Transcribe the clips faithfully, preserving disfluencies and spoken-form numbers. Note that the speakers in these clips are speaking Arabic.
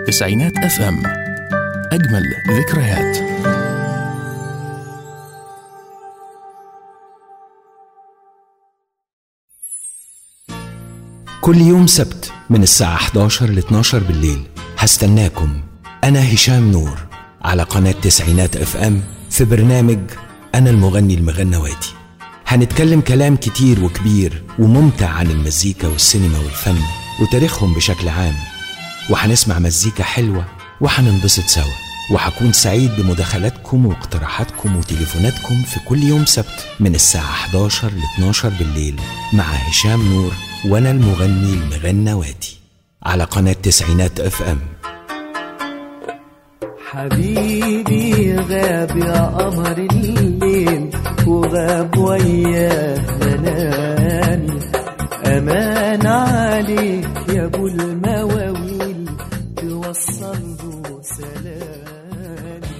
تسعينات اف ام، أجمل ذكريات. كل يوم سبت من الساعة إحدى عشر ل اتناشر بالليل هستناكم أنا هشام نور على قناة تسعينات اف ام في برنامج أنا المغني المغنواتي. هنتكلم كلام كتير وكبير وممتع عن المزيكا والسينما والفن وتاريخهم بشكل عام، وهنسمع مزيكا حلوة وهننبسط سوا، وهكون سعيد بمداخلاتكم واقتراحاتكم وتليفوناتكم في كل يوم سبت من الساعة إحدى عشر ل اتناشر بالليل مع هشام نور وأنا المغني المغنواتي على قناة تسعينات اف ام. حبيبي غاب يا قمر الليل وغاب وياه منامي، أمان عليك يا أبو المواويل توصل له سلامي.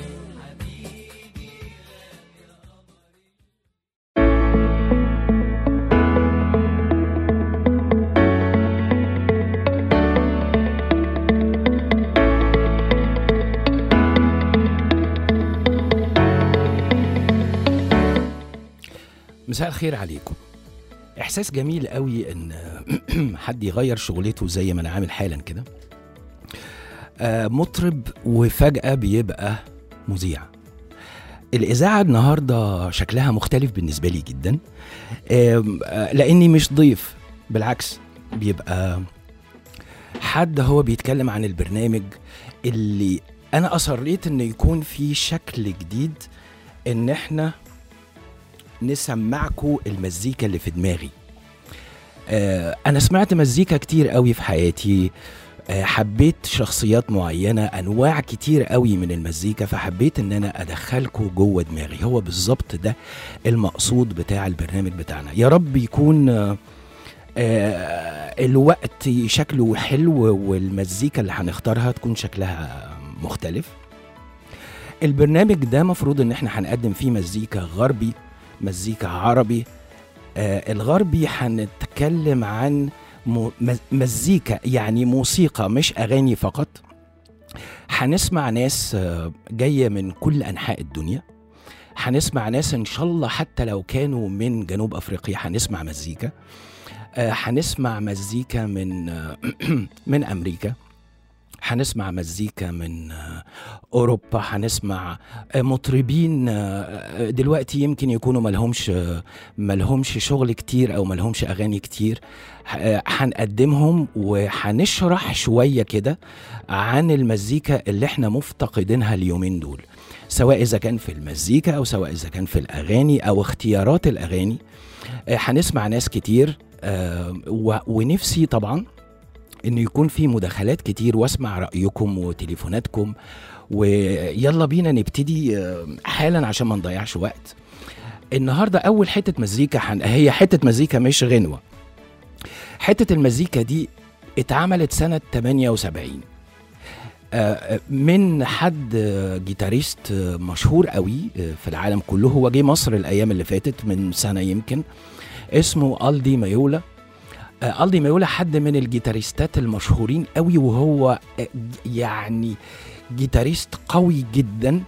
مساء الخير عليكم. احساس جميل قوي ان حد يغير شغلته زي ما انا عامل حالا كده، مطرب وفجأة بيبقى مذيع. الاذاعة النهاردة شكلها مختلف بالنسبة لي جدا، لاني مش ضيف، بالعكس بيبقى حد هو بيتكلم عن البرنامج اللي انا اصريت انه يكون فيه شكل جديد، ان احنا نسمعكوا المزيكا اللي في دماغي. آه أنا سمعت مزيكا كتير قوي في حياتي، آه حبيت شخصيات معينة، أنواع كتير قوي من المزيكا، فحبيت أن أنا أدخلكوا جوه دماغي. هو بالظبط ده المقصود بتاع البرنامج بتاعنا. يا رب يكون آه آه الوقت شكله حلو والمزيكا اللي هنختارها تكون شكلها مختلف. البرنامج ده مفروض أن احنا هنقدم فيه مزيكا غربي، مزيكا عربي. آه الغربي هنتكلم عن مزيكا يعني موسيقى مش أغاني فقط. هنسمع ناس آه جاية من كل أنحاء الدنيا، هنسمع ناس إن شاء الله حتى لو كانوا من جنوب أفريقيا هنسمع مزيكا. آه هنسمع مزيكا من آه من أمريكا، هنسمع مزيكا من أوروبا، هنسمع مطربين دلوقتي يمكن يكونوا ملهمش ملهمش شغل كتير أو ملهمش أغاني كتير، هنقدمهم وهنشرح شوية كده عن المزيكا اللي احنا مفتقدينها اليومين دول، سواء إذا كان في المزيكا أو سواء إذا كان في الأغاني أو اختيارات الأغاني. هنسمع ناس كتير، ونفسي طبعا إنه يكون في مداخلات كتير واسمع رأيكم وتليفوناتكم، ويلا بينا نبتدي حالا عشان ما نضيعش وقت. النهاردة أول حتة مزيكا هي حتة مزيكا مش غنوة. حتة المزيكا دي اتعملت سنة ثمانية وسبعين من حد جيتاريست مشهور قوي في العالم كله. هو جه مصر الأيام اللي فاتت من سنة يمكن، اسمه ألدي مايولا. ألدي مايولا حد من الجيتاريستات المشهورين قوي، وهو يعني جيتاريست قوي جدا،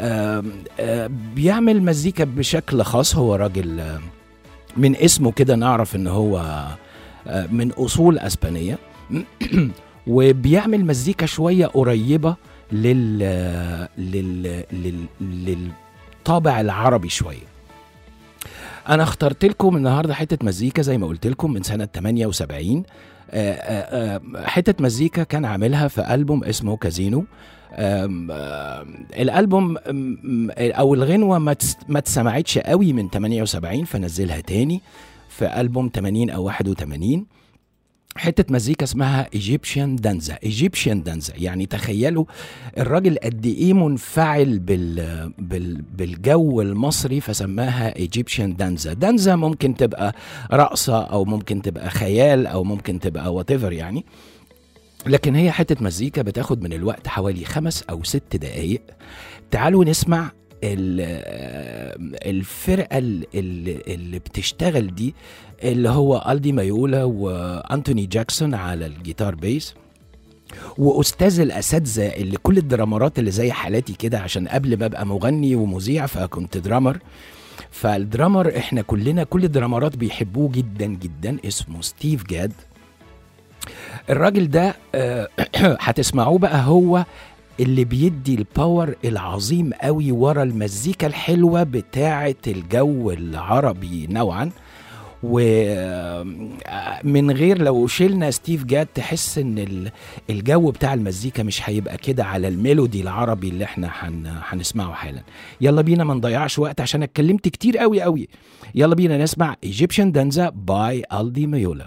بيعمل مزيكا بشكل خاص. هو راجل من اسمه كده نعرف ان هو من أصول أسبانية وبيعمل مزيكا شوية قريبة لل... لل... لل... للطابع العربي شوية. أنا اخترت لكم النهاردة حتة مزيكا زي ما قلت لكم من سنة ثمانية وسبعين، حتة مزيكا كان عاملها في ألبوم اسمه كازينو. الألبوم أو الغنوة ما تسمعتش قوي من ثمانية وسبعين، فنزلها تاني في ألبوم ثمانين أو واحد وثمانين. حتة مزيكا اسمها إيجيبشن دانزا. إيجيبشن دانزا يعني تخيلوا الراجل قد إيه منفعل بال... بال... بالجو المصري، فسماها إيجيبشن دانزا. دانزا ممكن تبقى رقصة أو ممكن تبقى خيال أو ممكن تبقى واتيفر يعني، لكن هي حتة مزيكا بتاخد من الوقت حوالي خمس أو ست دقايق. تعالوا نسمع الفرقة اللي بتشتغل دي، اللي هو ألدي مايولا وأنتوني جاكسون على الجيتار بيس، واستاذ الاساتذه اللي كل الدرامرات اللي زي حالاتي كده، عشان قبل ما ابقى مغني ومذيع فكنت درامر. فالدرامر احنا كلنا كل الدرامرات بيحبوه جدا جدا، اسمه ستيف جاد. الراجل ده آه هتسمعوه بقى، هو اللي بيدي الباور العظيم قوي ورا المزيكا الحلوة بتاعة الجو العربي نوعا. ومن غير لو شلنا ستيف جاد تحس ان الجو بتاع المزيكا مش هيبقى كده على الميلودي العربي اللي احنا هنسمعه حالا. يلا بينا ما نضيعش وقت عشان اتكلمت كتير قوي قوي. يلا بينا نسمع Egyptian Danza by Aldi Meola.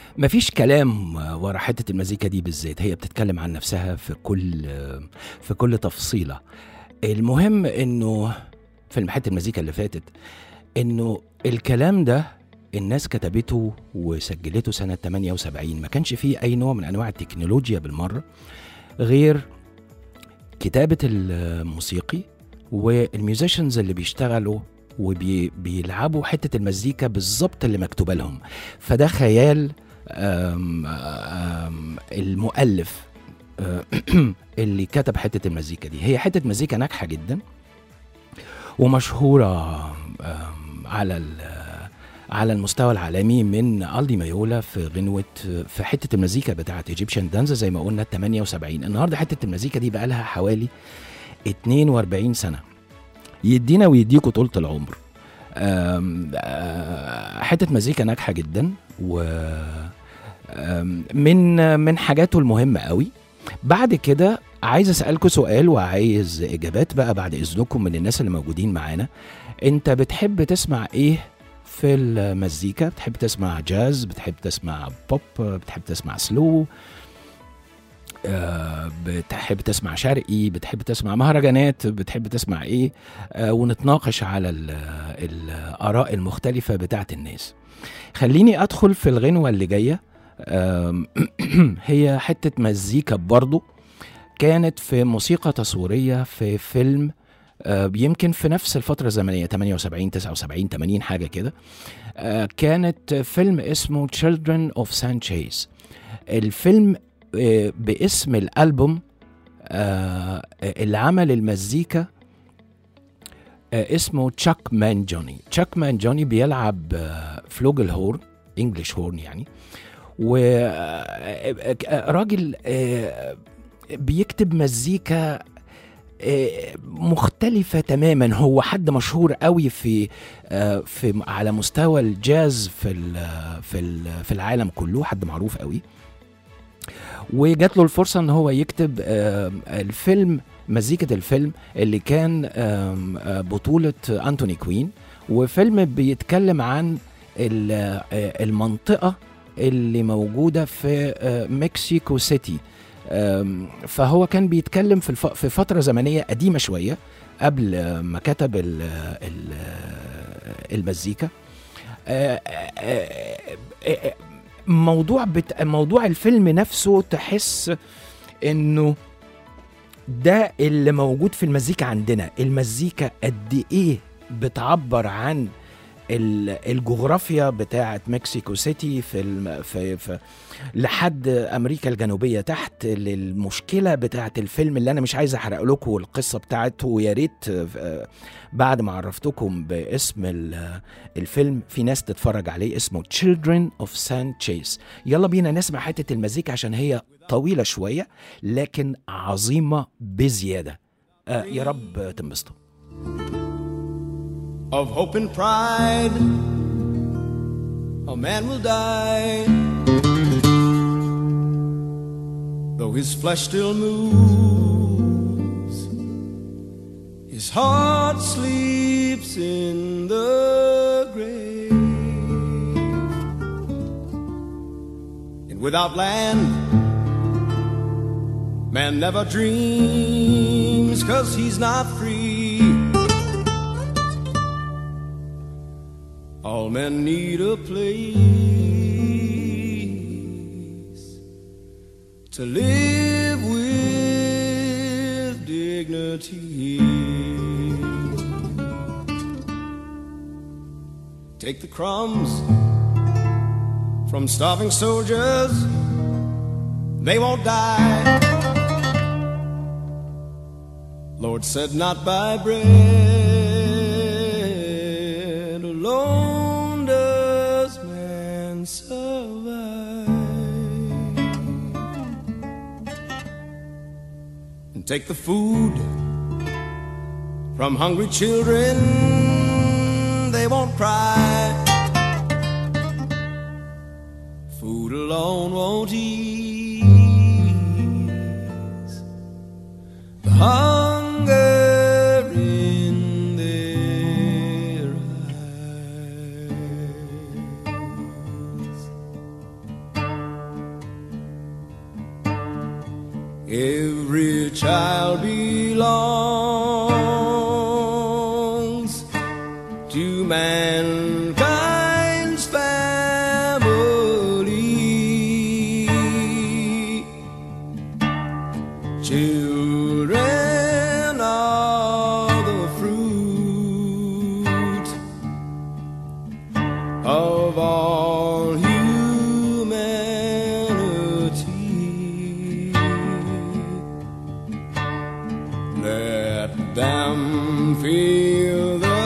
مفيش كلام ورا حتة المزيكا دي بالذات، هي بتتكلم عن نفسها في كل في كل تفصيلة. المهم انه في حتة المزيكا اللي فاتت انه الكلام ده الناس كتبته وسجلته سنة ثمانية وسبعين، ما كانش فيه اي نوع من انواع التكنولوجيا بالمرة غير كتابة الموسيقي والميوزيشنز اللي بيشتغلوا وبيلعبوا حتة المزيكا بالظبط اللي مكتوبة لهم. فده خيال أم أم المؤلف اللي كتب حتة المزيكا دي. هي حتة مزيكا ناجحة جدا ومشهورة على على المستوى العالمي، من ألدي مايولا في غنوة في حتة المزيكا بتاعة ايجيبشن دانزا زي ما قلنا ثمانية وسبعين. النهاردة حتة المزيكا دي بقى لها حوالي اثنين وأربعين سنة، يدينا ويديكوا طولة العمر. حتة مزيكا ناجحة جدا ومن من حاجاته المهمة قوي. بعد كده عايز أسألكوا سؤال وعايز إجابات بقى بعد إذنكم من الناس اللي موجودين معانا. أنت بتحب تسمع إيه في المزيكا؟ بتحب تسمع جاز؟ بتحب تسمع بوب؟ بتحب تسمع سلو؟ أه بتحب تسمع شرقي؟ بتحب تسمع مهرجانات؟ بتحب تسمع ايه؟ أه ونتناقش على الآراء المختلفة بتاعت الناس. خليني ادخل في الغنوة اللي جاية. أه هي حتة مزيكا برضو كانت في موسيقى تصويرية في فيلم أه يمكن في نفس الفترة الزمنية ثمانية وسبعين تسعة وسبعين ثمانين حاجة كده. أه كانت فيلم اسمه Children of Sanchez. الفيلم باسم الألبوم اللي عمل المزيكا اسمه تشاك مان جوني. تشاك مان جوني بيلعب فلوجل هورن، انجليش هورن يعني، وراجل بيكتب مزيكا مختلفة تماما. هو حد مشهور قوي في في على مستوى الجاز في في في العالم كله، حد معروف قوي، وجات له الفرصة ان هو يكتب الفيلم، مزيكة الفيلم اللي كان بطولة أنتوني كوين، وفيلم بيتكلم عن المنطقة اللي موجودة في مكسيكو سيتي. فهو كان بيتكلم في في فترة زمنية قديمة شوية قبل ما كتب المزيكا. موضوع بت... موضوع الفيلم نفسه تحس انه ده اللي موجود في المزيكا عندنا. المزيكا قد ايه بتعبر عن الجغرافيا بتاعه مكسيكو سيتي في, الم... في... في لحد امريكا الجنوبيه تحت، للمشكله بتاعه الفيلم اللي انا مش عايز احرق لكم القصه بتاعته، ويا ريت بعد ما عرفتكم باسم الفيلم في ناس تتفرج عليه، اسمه Children of Sanchez. يلا بينا نسمع حته المزيكا عشان هي طويله شويه لكن عظيمه بزياده. آه يا رب تنبسطوا. Of hope and pride, a man will die, though his flesh still moves, his heart sleeps in the grave. And without land, man never dreams, 'cause he's not free. All men need a place to live with dignity. Take the crumbs from starving soldiers, they won't die. Lord said not by bread alone does man survive. And take the food from hungry children, they won't cry. Food alone won't ease the hunger in their eyes. Every child belongs to mankind's family. Children are the fruit of all humanity. Let them feel the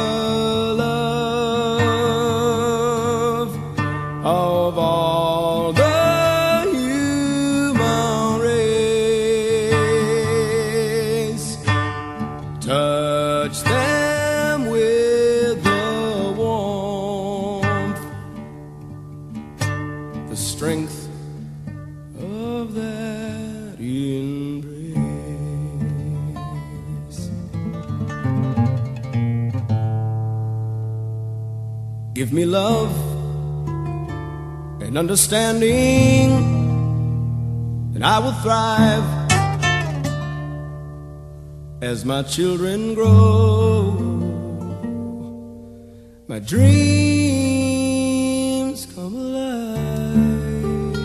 love of all the human race. Touch them with the warmth, the strength of that embrace. Give me love and understanding, and I will thrive as my children grow. My dreams come alive,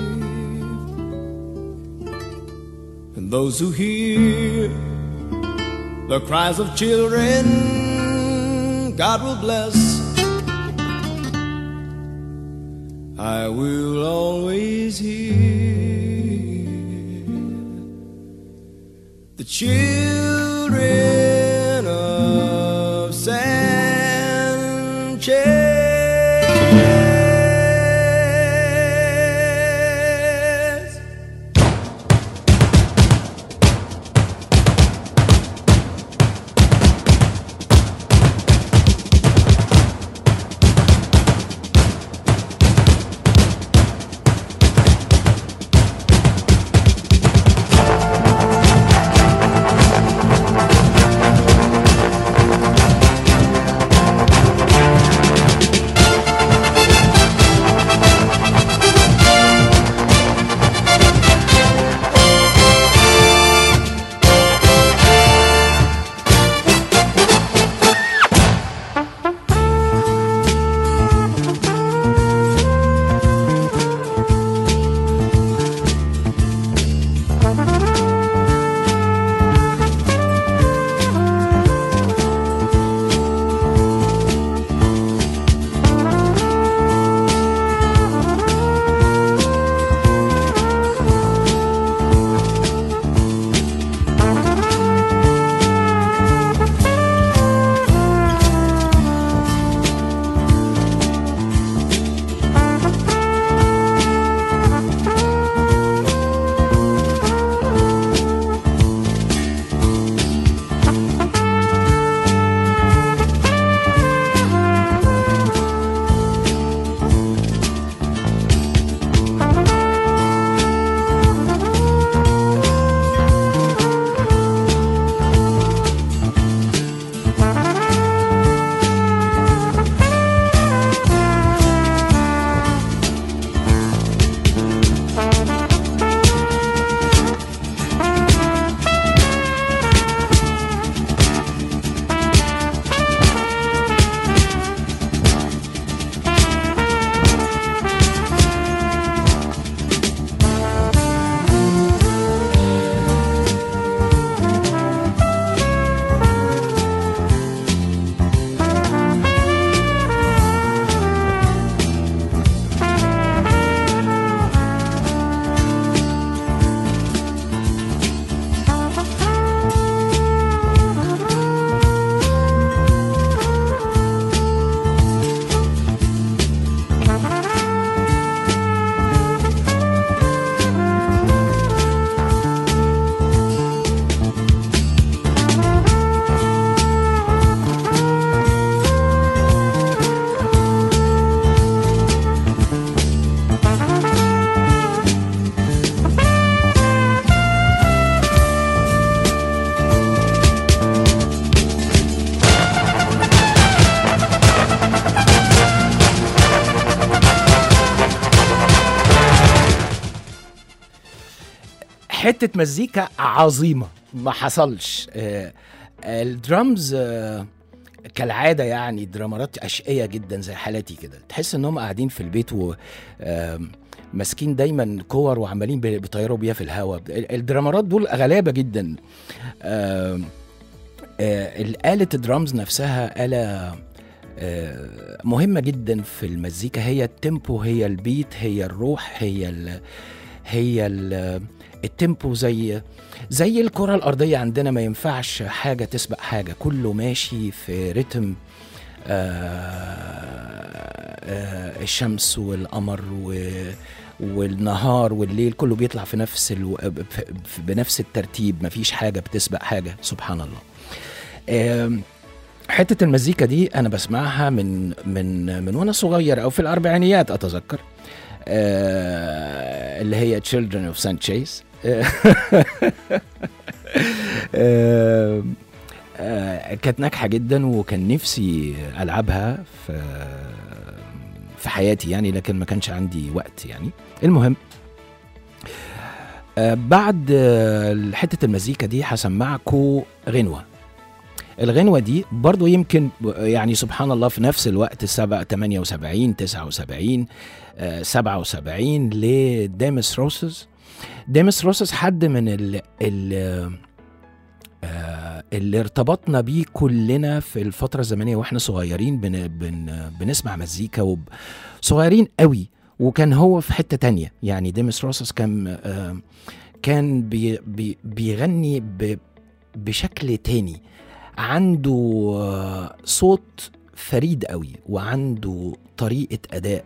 and those who hear the cries of children, God will bless. I will always hear the children of Sanchez. حتة مزيكا عظيمة ما حصلش. آه الدرامز آه كالعادة يعني درامرات أشقية جدا زي حالاتي كده، تحس انهم قاعدين في البيت و آه ماسكين دايما كور وعمالين بيطيروا بيها في الهواء. الدرامرات دول غلابة جدا. آه آه الآلة الدرامز نفسها آلة آه مهمة جدا في المزيكا، هي التيمبو، هي البيت، هي الروح، هي ال هي ال التيمبو. زي زي الكرة الأرضية عندنا ما ينفعش حاجة تسبق حاجة، كله ماشي في رتم. آه آه الشمس والقمر والنهار والليل كله بيطلع في نفس الو... بنفس الترتيب، مفيش حاجة بتسبق حاجة، سبحان الله. آه حتة المزيكا دي أنا بسمعها من من من وأنا صغير أو في الأربعينيات أتذكر، آه اللي هي Children of Saint Chase. آه آه كانت ناجحة جدا وكان نفسي ألعبها في في حياتي يعني، لكن ما كانش عندي وقت يعني. المهم آه بعد آه حتة المزيكا دي هسمعكوا غنوة. الغنوة دي برضو يمكن يعني سبحان الله في نفس الوقت سبعة تمانية وسبعين تسعة وسبعين آه سبعة وسبعين لديمس روسز. ديمس روسز حد من ال ال آه اللي ارتبطنا بيه كلنا في الفترة الزمنية واحنا صغيرين، بن بن بنسمع مزيكا وصغيرين قوي، وكان هو في حتة تانية يعني. ديمس روسز كان آه كان بي بي بيغني بشكل تاني، عنده صوت فريد قوي وعنده طريقة أداء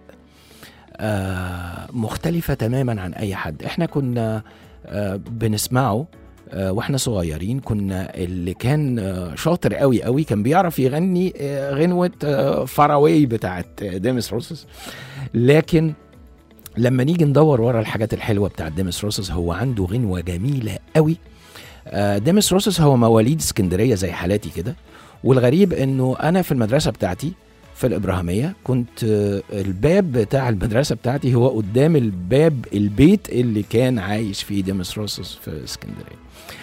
مختلفة تماما عن أي حد. احنا كنا بنسمعه واحنا صغيرين، كنا اللي كان شاطر قوي قوي كان بيعرف يغني غنوة فاراوي بتاعت ديمس روسز. لكن لما نيجي ندور ورا الحاجات الحلوة بتاعت ديمس روسز، هو عنده غنوة جميلة قوي. ديمس روسز هو مواليد اسكندرية زي حالاتي كده، والغريب انه انا في المدرسة بتاعتي في الإبراهيمية كنت الباب بتاع المدرسة بتاعتي هو قدام الباب البيت اللي كان عايش فيه ديمس روسز في اسكندرية.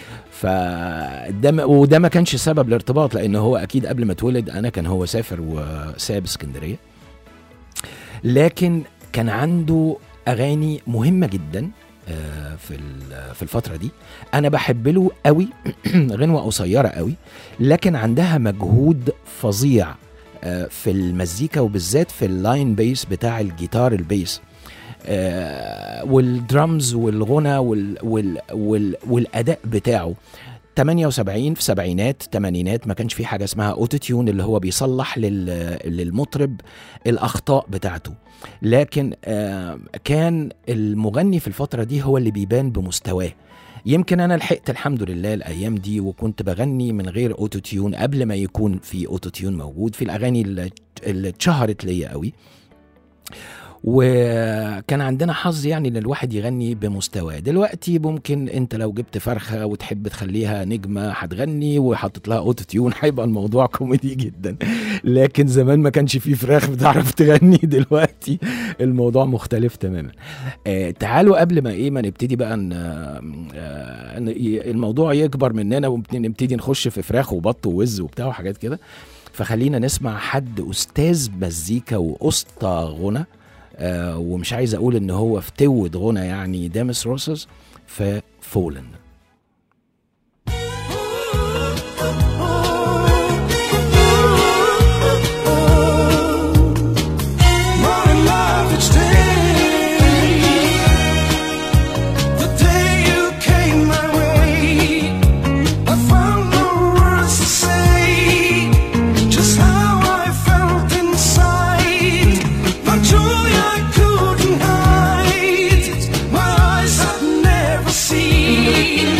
فده وده ما كانش سبب الارتباط، لانه هو اكيد قبل ما اتولد انا كان هو سافر وساب اسكندرية، لكن كان عنده اغاني مهمة جدا في في الفترة دي. أنا بحب له قوي غنوة قصيرة قوي، لكن عندها مجهود فظيع في المزيكا، وبالذات في اللاين بيس بتاع الجيتار البيس والدرامز والغنى وال وال وال والأداء بتاعه. تمانية وسبعين في سبعينات تمانينات ما كانش في حاجة اسمها أوتوتيون اللي هو بيصلح للمطرب الأخطاء بتاعته، لكن آه كان المغني في الفترة دي هو اللي بيبان بمستواه. يمكن أنا لحقت الحمد لله الأيام دي وكنت بغني من غير أوتوتيون قبل ما يكون في أوتوتيون موجود في الأغاني اللي اتشهرت ليا قوي، وكان عندنا حظ يعني ان الواحد يغني بمستواه. دلوقتي ممكن انت لو جبت فرخة وتحب تخليها نجمة هتغني وحطت لها اوتو تيون هيبقى الموضوع كوميدي جدا، لكن زمان ما كانش فيه فراخ بتعرف تغني، دلوقتي الموضوع مختلف تماما. آه تعالوا قبل ما ايه ما نبتدي بقى ان آه الموضوع يكبر مننا ونبتدي نخش في فراخ وبط ووز وبتاع وحاجات كده، فخلينا نسمع حد استاذ مزيكا واسطى غنى، آه ومش عايز اقول ان هو فتود غنى يعني، ديمس روسز في فولن. See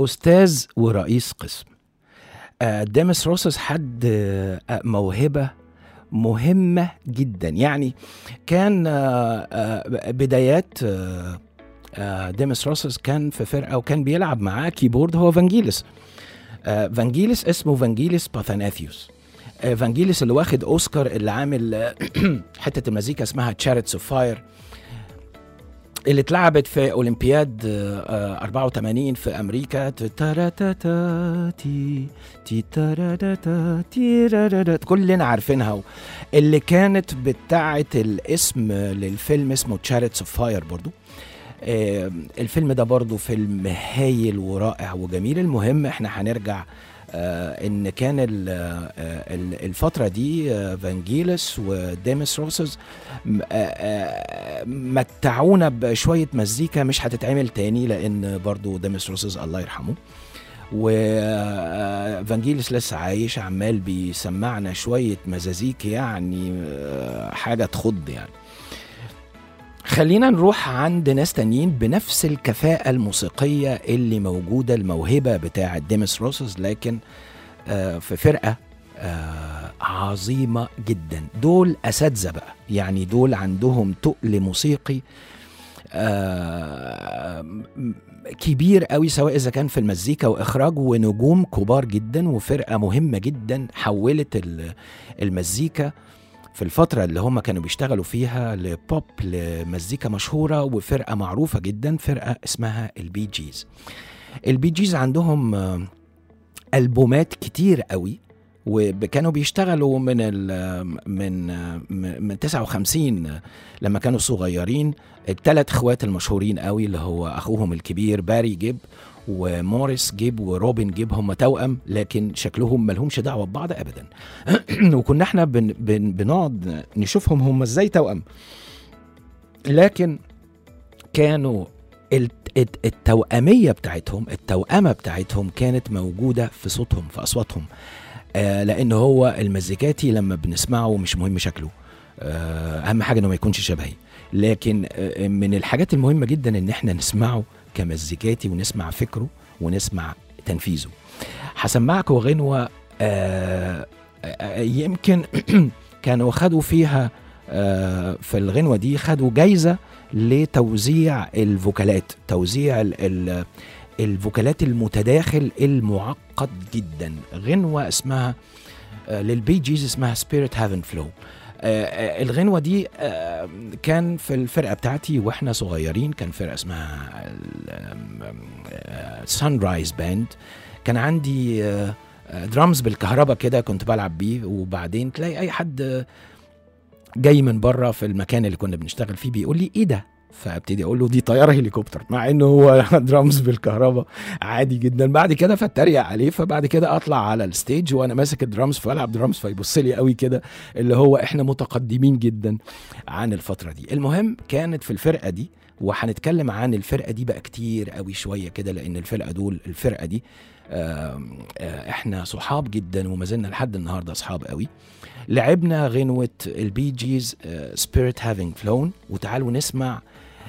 أستاذ ورئيس قسم. آه، ديمس روسس حد آه، موهبة مهمة جدا. يعني كان آه، آه، بدايات آه، آه، ديمس روسس كان في فرقة وكان بيلعب معاه كيبورد هو فانجيلس. آه، فانجيلس اسمه فانجيلس باثاناثيوس. آه، فانجيلس اللي واخد أوسكار، اللي عامل آه، حتة المزيكا اسمها Chariots of Fire اللي اتلعبت في أولمبياد آه، أربعة وثمانين في أمريكا. كلنا عارفينها، اللي كانت بتاعة الاسم للفيلم اسمه Chariots of Fire برضو. آه، الفيلم ده برضو فيلم هايل ورائع وجميل. المهم احنا هنرجع آه ان كان ال ال الفترة دي آه فانجيلس وديمس روسس آه آه متعونا بشوية مزيكا مش هتتعمل تاني، لان برضو ديمس روسس الله يرحمه، وفانجيلس لسه عايش عمال بيسمعنا شوية مزازيك يعني آه حاجة تخض يعني. خلينا نروح عند ناس تانيين بنفس الكفاءة الموسيقية اللي موجودة، الموهبة بتاعة ديمس روسس، لكن آه في فرقة آه عظيمة جدا. دول أساتذة بقى، يعني دول عندهم تقل موسيقي آه كبير قوي، سواء إذا كان في المزيكا وإخراج، ونجوم كبار جدا، وفرقة مهمة جدا حولت المزيكا في الفترة اللي هم كانوا بيشتغلوا فيها لبوب، لمزيكا مشهورة وفرقة معروفة جدا، فرقة اسمها البي جيز. البي جيز عندهم ألبومات كتير قوي، وكانوا بيشتغلوا من من من تسعة وخمسين لما كانوا صغيرين. الثلاث اخوات المشهورين قوي اللي هو اخوهم الكبير باري جيب وموريس جيب وروبن جيب، هم توأم لكن شكلهم ملهمش دعوة ببعض ابدا. وكنا احنا بن بن بنقعد نشوفهم هم ازاي توأم، لكن كانوا التوأمية بتاعتهم التوأمة بتاعتهم كانت موجودة في صوتهم، في أصواتهم. آه لأنه هو المزيكاتي لما بنسمعه مش مهم شكله، آه أهم حاجة إنه ما يكونش شبهي، لكن آه من الحاجات المهمة جدا إن احنا نسمعه كمزيكاتي ونسمع فكره ونسمع تنفيذه. هسمعك غنوة آه آه يمكن كانوا خدوا فيها آه في الغنوة دي خدوا جايزة لتوزيع الفوكالات، توزيع ال ال الفوكالات المتداخل المعقد جدا. غنوة اسمها آه للبي جيز اسمها Spirit Heaven Flow. آه الغنوة دي آه كان في الفرقة بتاعتي واحنا صغيرين، كان فرقة اسمها Sunrise Band. كان عندي آه درامز بالكهرباء كده كنت بلعب بيه، وبعدين تلاقي اي حد جاي من بره في المكان اللي كنا بنشتغل فيه بيقول لي ايه ده، فابتدي اقول له دي طياره هليكوبتر، مع انه هو درامز بالكهرباء عادي جدا. بعد كده فاتريق عليه، فبعد كده اطلع على الستيج وانا ماسك الدرامز فالعب درامز، فيبص لي قوي كده اللي هو احنا متقدمين جدا عن الفتره دي. المهم كانت في الفرقه دي، وهنتكلم عن الفرقه دي بقى كتير قوي شويه كده، لان الفرقه دول الفرقه دي آآ آآ احنا صحاب جدا وما زلنا لحد النهارده صحاب قوي. لعبنا غنوة البي جيز Spirit Having Flown، وتعالوا نسمع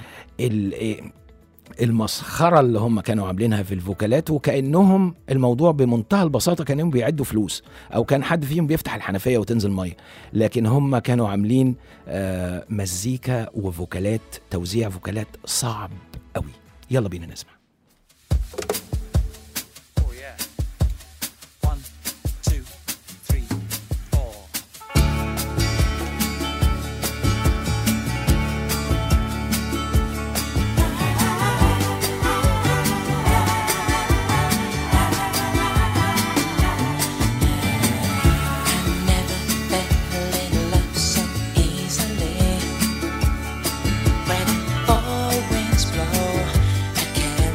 المسخرة اللي هم كانوا عاملينها في الفوكالات، وكأنهم الموضوع بمنتهى البساطة كانوا بيعدوا فلوس، أو كان حد فيهم بيفتح الحنفية وتنزل مية، لكن هم كانوا عاملين مزيكا وفوكالات، توزيع فوكالات صعب قوي. يلا بينا نسمع. When fall winds blow, I can't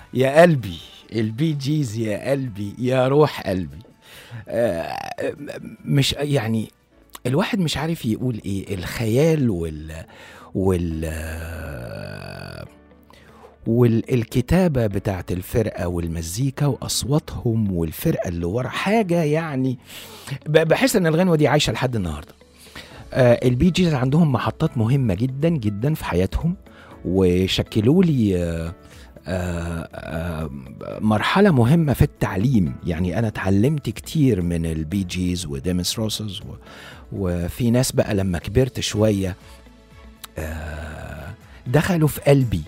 يا قلبي البي جيز، يا قلبي يا روح قلبي. آه مش يعني الواحد مش عارف يقول ايه، الخيال وال وال والكتابة بتاعت الفرقة والمزيكا وأصواتهم والفرقة اللي ورا حاجة، يعني بحس ان الغنوة دي عايشة لحد النهاردة. آه البي جيز عندهم محطات مهمة جدا جدا في حياتهم، وشكلوا لي آه آه آه مرحلة مهمة في التعليم. يعني أنا اتعلمت كتير من البي جيز وديمس روسز، وفي ناس بقى لما كبرت شوية آه دخلوا في قلبي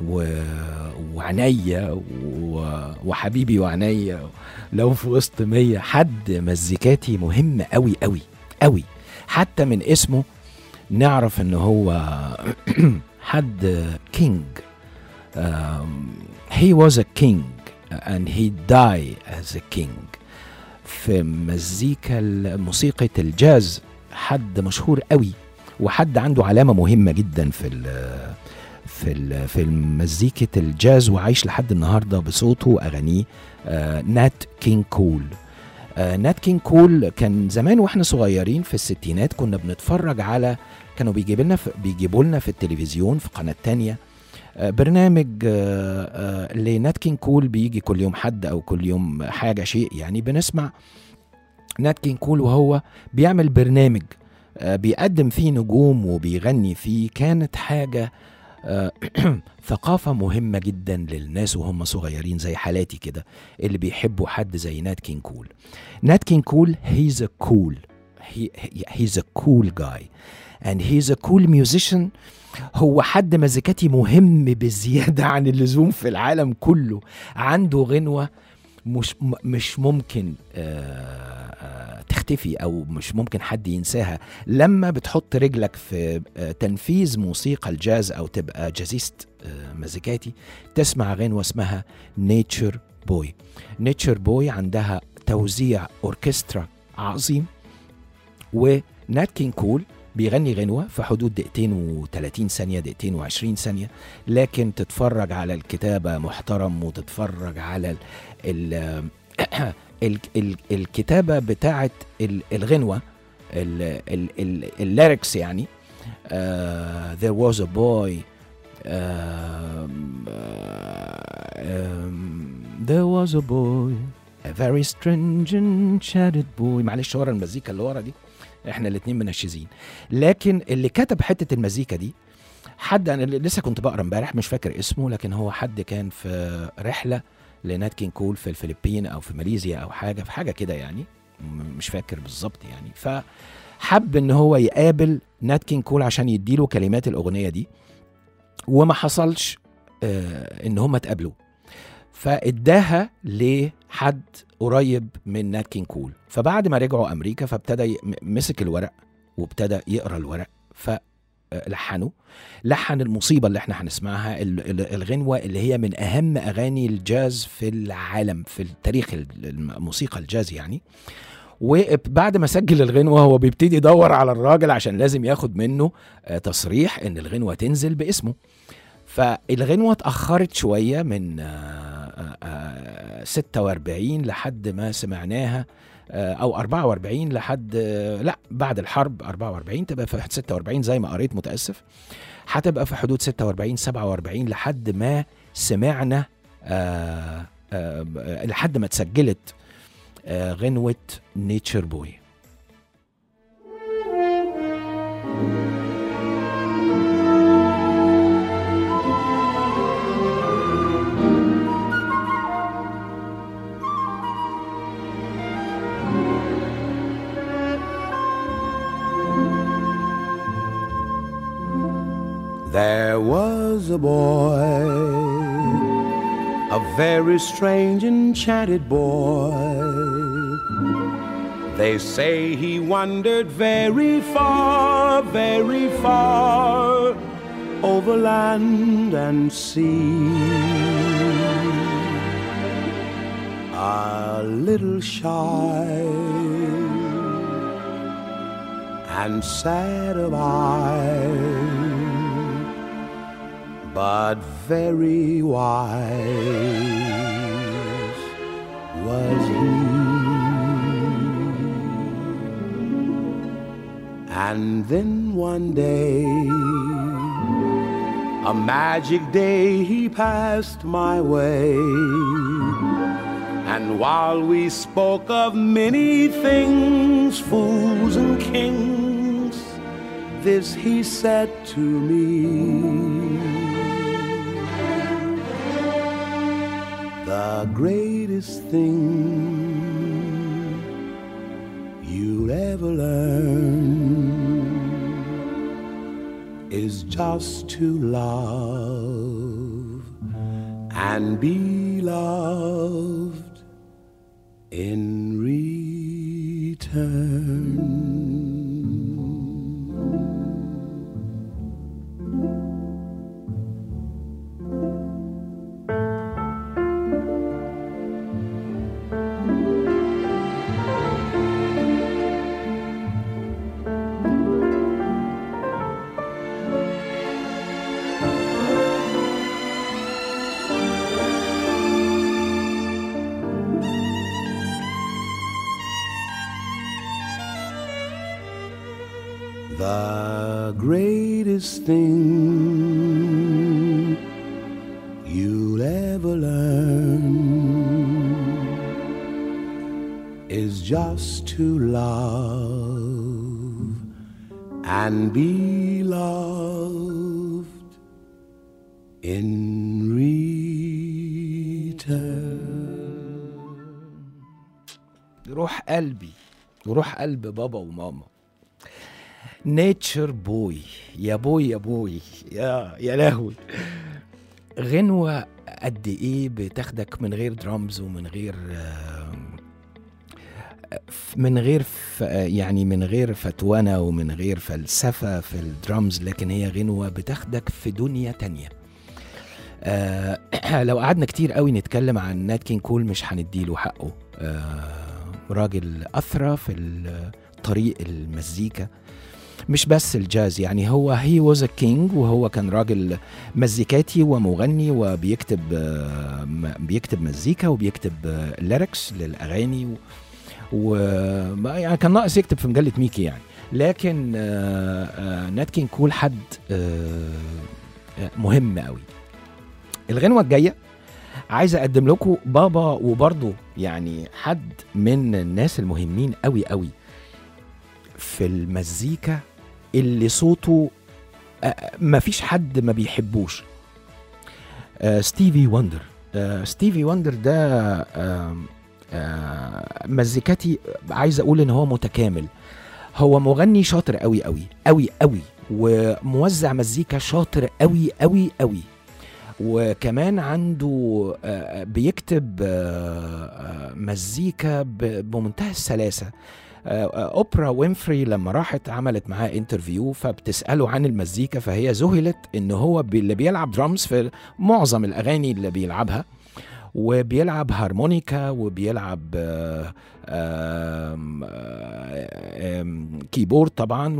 وعنيا وحبيبي وعنيا. لو في وسط مية حد مزيكاتي مهم قوي قوي قوي، حتى من اسمه نعرف انه هو حد كينج. um, he was a king and he died as a king. في مزيكا موسيقى الجاز حد مشهور قوي، وحد عنده علامة مهمة جدا في ال في ال في مزيكة الجاز، وعايش لحد النهاردة بصوته وأغانيه. آه نات كينج كول. آه نات كينج كول كان زمان واحنا صغيرين في الستينات كنا بنتفرج على، كانوا بيجيب لنا بيجيبوا لنا في التلفزيون في قناة تانية آه برنامج آه آه لنات كينج كول، بيجي كل يوم حد أو كل يوم حاجة شيء، يعني بنسمع نات كينج كول وهو بيعمل برنامج آه بيقدم فيه نجوم وبيغني فيه. كانت حاجة آه ثقافة مهمة جدا للناس وهم صغيرين زي حالاتي كده، اللي بيحبوا حد زي نات كينج كول. نات كينج كول he's a cool he, he's a cool guy and he's a cool musician. هو حد مزيكاتي مهم بزيادة عن اللزوم في العالم كله. عنده غنوة مش مش ممكن آه آه تختفي او مش ممكن حد ينساها. لما بتحط رجلك في آه تنفيذ موسيقى الجاز او تبقى جازيست آه مزيكاتي، تسمع غنوة اسمها نيتشر بوي. نيتشر بوي عندها توزيع اوركسترا عظيم، ونات كينج كول بيغني غنوة في حدود دقيقتين وثلاثين ثانية، دقيقتين وعشرين ثانية، لكن تتفرج على الكتابة محترم، وتتفرج على ال ال ال ال الكتابة بتاعت الغنوة، الليركس يعني. uh, there was a boy uh, um, there was a boy a very strange and chatted boy. معلش ورا المزيكا اللي ورا دي احنا الاتنين منشزين، لكن اللي كتب حتة المزيكا دي حد انا لسه كنت بقرا امبارح مش فاكر اسمه، لكن هو حد كان في رحلة لنات كينج كول في الفلبين او في ماليزيا او حاجة في حاجة كده يعني، مش فاكر بالظبط يعني. فحب ان هو يقابل نات كينج كول عشان يديله كلمات الاغنية دي، وما حصلش اه ان هم اتقابلوا، فاداها لحد قريب من نات كينج كول. فبعد ما رجعوا امريكا فابتدى مسك الورق وابتدى يقرا الورق، فلحنه لحن المصيبه اللي احنا هنسمعها، الغنوه اللي هي من اهم اغاني الجاز في العالم في التاريخ الموسيقى الجاز يعني. وبعد ما سجل الغنوه هو بيبتدي يدور على الراجل عشان لازم ياخد منه تصريح ان الغنوه تنزل باسمه. فالغنوة اتأخرت شوية من ستة وأربعين لحد ما سمعناها، أو أربعة وأربعين لحد لا بعد الحرب أربعة وأربعين، تبقى في ستة وأربعين زي ما قريت متأسف، هتبقى في حدود ستة وأربعين سبعة وأربعين لحد ما سمعنا آآ آآ لحد ما تسجلت غنوة نيتشر بوي. There was a boy, a very strange enchanted boy. They say he wandered very far, very far, over land and sea. A little shy and sad of eye, but very wise was he. And then one day, a magic day, he passed my way. And while we spoke of many things, fools and kings, this he said to me: the greatest thing you'll ever learn is just to love and be loved in return. The greatest thing you'll ever learn is just to love and be loved in return. روح قلبي وروح قلب بابا وماما. نيتشر بوي، يا بوي يا بوي، يا يا لهوي. غنوة قد ايه بتاخدك من غير درامز ومن غير من غير يعني من غير فتوانة ومن غير فلسفة في الدرامز، لكن هي غنوة بتاخدك في دنيا تانية. آه لو قعدنا كتير قوي نتكلم عن نات كينج كول مش هنديله حقه. آه راجل أثرى في طريق المزيكا، مش بس الجاز، يعني هو he was a king، وهو كان راجل مزيكاتي ومغني وبيكتب بيكتب مزيكا وبيكتب ليركس للأغاني، و يعني كان ناقص يكتب في مجلة ميكي يعني. لكن نات كينج كول حد مهم قوي. الغنوة الجاية عايز أقدم لكم بابا، وبرضه يعني حد من الناس المهمين قوي قوي في المزيكا اللي صوته ما فيش حد ما بيحبوش. ستيفي وندر. ستيفي وندر ده مزيكاتي عايز أقول إن هو متكامل. هو مغني شاطر قوي قوي قوي قوي، وموزع مزيكا شاطر قوي قوي قوي، وكمان عنده بيكتب مزيكا بمنتهى السلاسة. أوبرا وينفري لما راحت عملت معاه انترفيو فبتسأله عن المزيكا، فهي ذهلت إن هو اللي بيلعب درامز في معظم الأغاني اللي بيلعبها، وبيلعب هارمونيكا، وبيلعب آآ آآ كيبورد طبعا،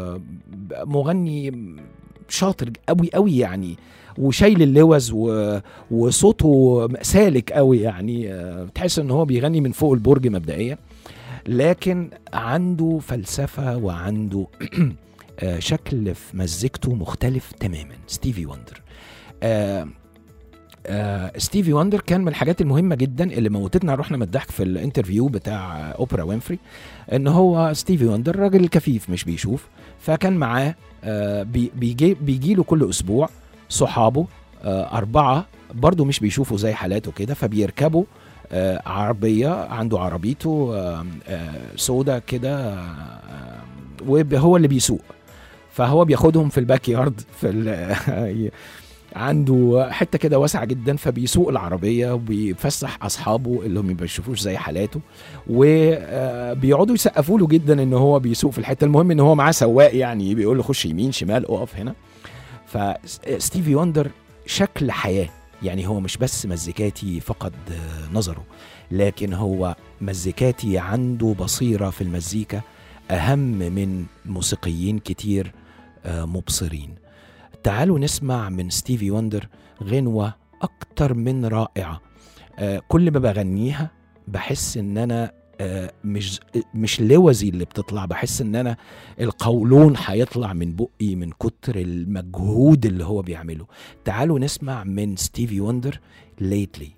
ومغني شاطر قوي قوي يعني، وشايل اللوز وصوته سالك قوي يعني، تحس ان هو بيغني من فوق البرج مبدئيا، لكن عنده فلسفة وعنده شكل في مزيكته مختلف تماما. ستيفي وندر. آه آه ستيفي وندر كان من الحاجات المهمة جدا اللي موتتنا روحنا من الضحك في الانترفيو بتاع أوبرا وينفري، ان هو ستيفي وندر راجل كفيف مش بيشوف، فكان معاه آه بيجي بيجيله كل اسبوع صحابه آه أربعة برضو مش بيشوفوا زي حالاته كده، فبيركبوا آه عربية، عنده عربيته آه آه سودا كده آه وهو اللي بيسوق، فهو بياخدهم في الباك يارد في عنده حتة كده واسعة جدا، فبيسوق العربية وبيفسح أصحابه اللي هم ما بيشوفوش زي حالاته، وبيقعدوا يسقفوا له جدا إن هو بيسوق في الحتة. المهم إن هو معاه سواق يعني بيقول له خش يمين شمال اقف هنا. فستيفي وندر شكل حياة، يعني هو مش بس مزيكاتي فقد نظره، لكن هو مزيكاتي عنده بصيرة في المزيكا أهم من موسيقيين كتير مبصرين. تعالوا نسمع من ستيفي وندر غنوة أكتر من رائعة. آه كل ما بغنيها بحس إن أنا آه مش مش لوزي اللي بتطلع، بحس إن أنا القولون هيطلع من بقي من كتر المجهود اللي هو بيعمله. تعالوا نسمع من ستيفي وندر Lately.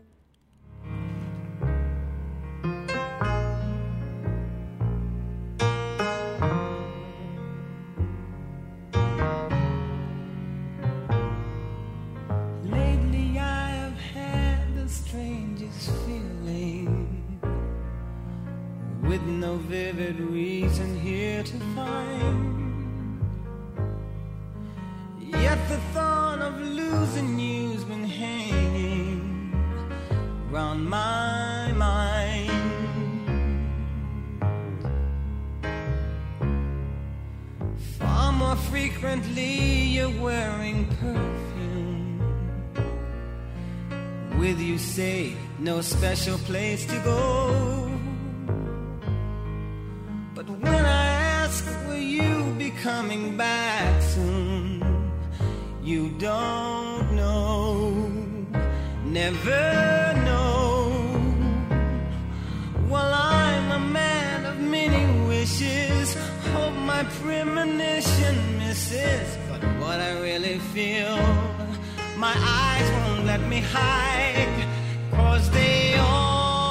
With no vivid reason here to find, yet the thought of losing you's been hanging round my mind. Far more frequently you're wearing perfume. With you say no special place to go. But when I ask, will you be coming back soon? You don't know, never know. Well, I'm a man of many wishes, hope my premonition misses. But what I really feel, my eyes won't let me hide, 'cause they all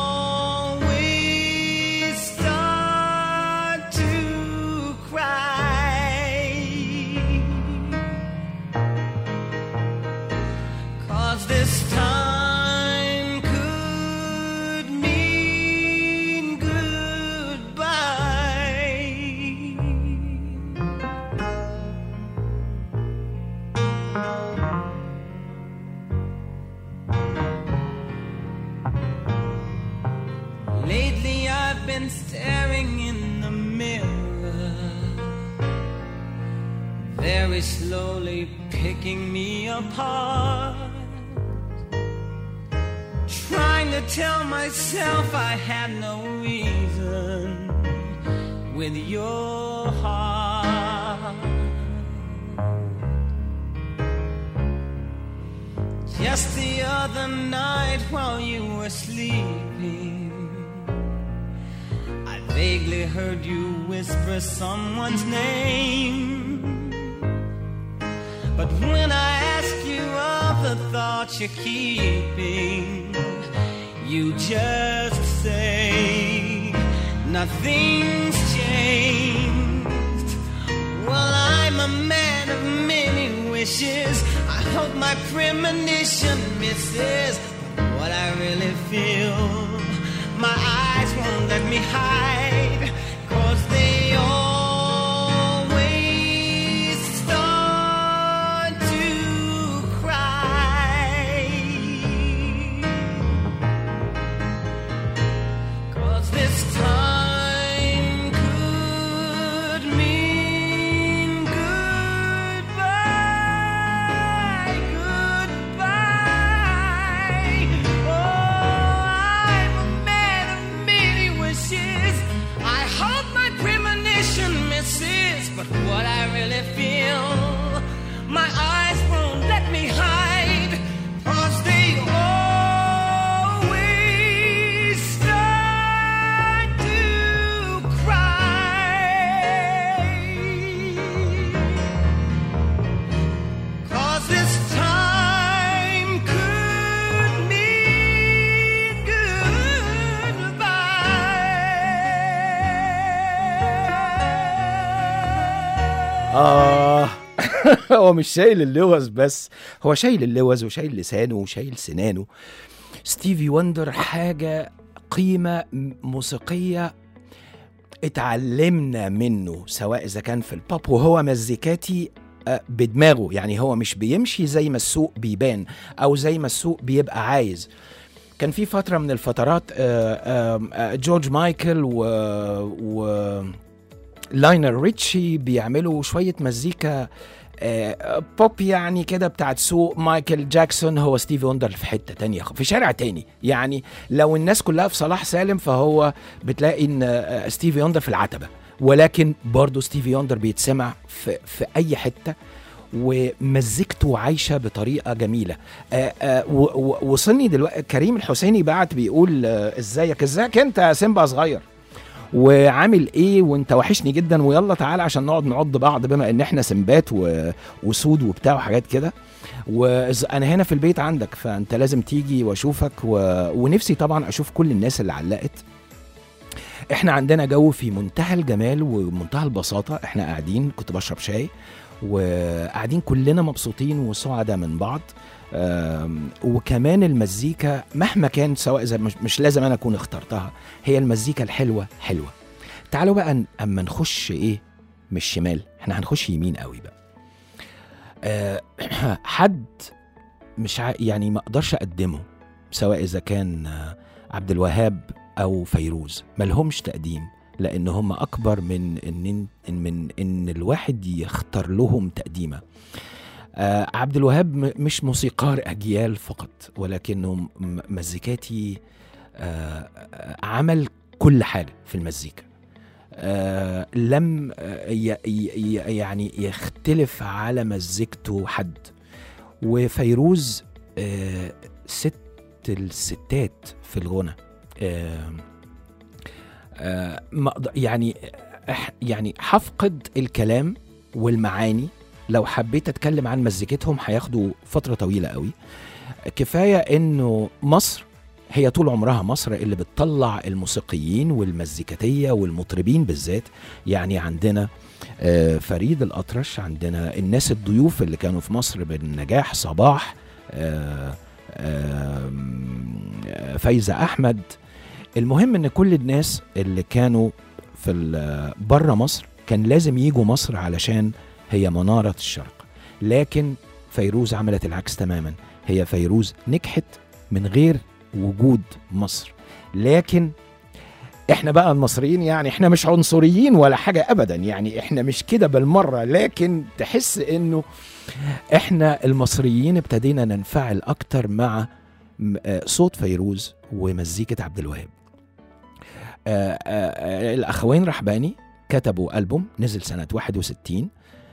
this time could mean goodbye. Lately I've been staring in the mirror, very slowly picking me apart, trying to tell myself I had no reason with your heart. Just the other night while you were sleeping, I vaguely heard you whisper someone's name. But when I ask you of the thoughts you're keeping, you just say nothing's changed. Well, I'm a man of many wishes, I hope my premonition misses. But what I really feel, my eyes won't let me hide, 'cause they always start to cry. 'Cause this time could mean goodbye, goodbye. Oh, I'm a man of many wishes, I hope my premonition misses. But what I really feel, my eyes won't let me hide, 'cause they always start to cry. 'Cause this time could mean goodbye. آه هو مش شايل اللوز بس، هو شايل اللوز وشايل لسانه وشايل سنانه. ستيفي وندر حاجة قيمة موسيقية اتعلمنا منه، سواء إذا كان في البوب، وهو مزيكاتي بدماغه، يعني هو مش بيمشي زي ما السوق بيبان أو زي ما السوق بيبقى عايز. كان في فترة من الفترات جورج مايكل و, و... لاينر ريتشي بيعملوا شوية مزيكا بوب يعني كده بتاعت سوق. مايكل جاكسون هو ستيفي وندر في حتة تانية، في شارع تاني. يعني لو الناس كلها في صلاح سالم فهو بتلاقي ان ستيفي وندر في العتبة، ولكن برضو ستيفي وندر بيتسمع في, في اي حتة. ومزجته عايشه بطريقه جميله. آآ آآ وصلني دلوقتي كريم الحسيني بعت بيقول ازيك ازيك انت يا سيمبا صغير وعامل ايه وانت وحشني جدا، ويلا تعالى عشان نقعد نعض بعض بما ان احنا سمبات وسود وبتاع وحاجات كده، وانا هنا في البيت عندك فانت لازم تيجي واشوفك و... ونفسي طبعا اشوف كل الناس اللي علقت. احنا عندنا جو في منتهى الجمال ومنتهى البساطة، احنا قاعدين كنت بشرب شاي وقاعدين كلنا مبسوطين وسعداء من بعض. وكمان المزيكا مهما كان سواء إذا مش, مش لازم انا اكون اخترتها، هي المزيكا الحلوة حلوة. تعالوا بقى اما نخش ايه مش شمال، احنا هنخش يمين قوي بقى. أه حد مش ع... يعني ما اقدرش اقدمه سواء اذا كان عبد الوهاب او فيروز، ملهمش تقديم لان هم اكبر من ان من ان الواحد يختار لهم تقديمه. آه عبد الوهاب مش موسيقار اجيال فقط، ولكنه مزيكاتي آه عمل كل حاجه في المزيكا. آه لم ي ي يعني يختلف على مزيكته حد. وفيروز آه ست الستات في الغنى. آه آه يعني يعني حفقد الكلام والمعاني، لو حبيت اتكلم عن مزيكتهم هياخدوا فترة طويلة قوي. كفاية انه مصر هي طول عمرها مصر اللي بتطلع الموسيقيين والمزيكاتية والمطربين بالذات. يعني عندنا آه فريد الأطرش، عندنا الناس الضيوف اللي كانوا في مصر بالنجاح، صباح، آه آه فايزة أحمد. المهم ان كل الناس اللي كانوا في بره مصر كان لازم يجوا مصر علشان هي منارة الشرق. لكن فيروز عملت العكس تماما، هي فيروز نجحت من غير وجود مصر. لكن احنا بقى المصريين يعني احنا مش عنصريين ولا حاجة ابدا، يعني احنا مش كده بالمرة، لكن تحس انه احنا المصريين ابتدينا ننفعل اكتر مع صوت فيروز ومزيكة عبد الوهاب. آآ آآ الأخوين رحباني كتبوا ألبوم نزل سنة واحد وستين،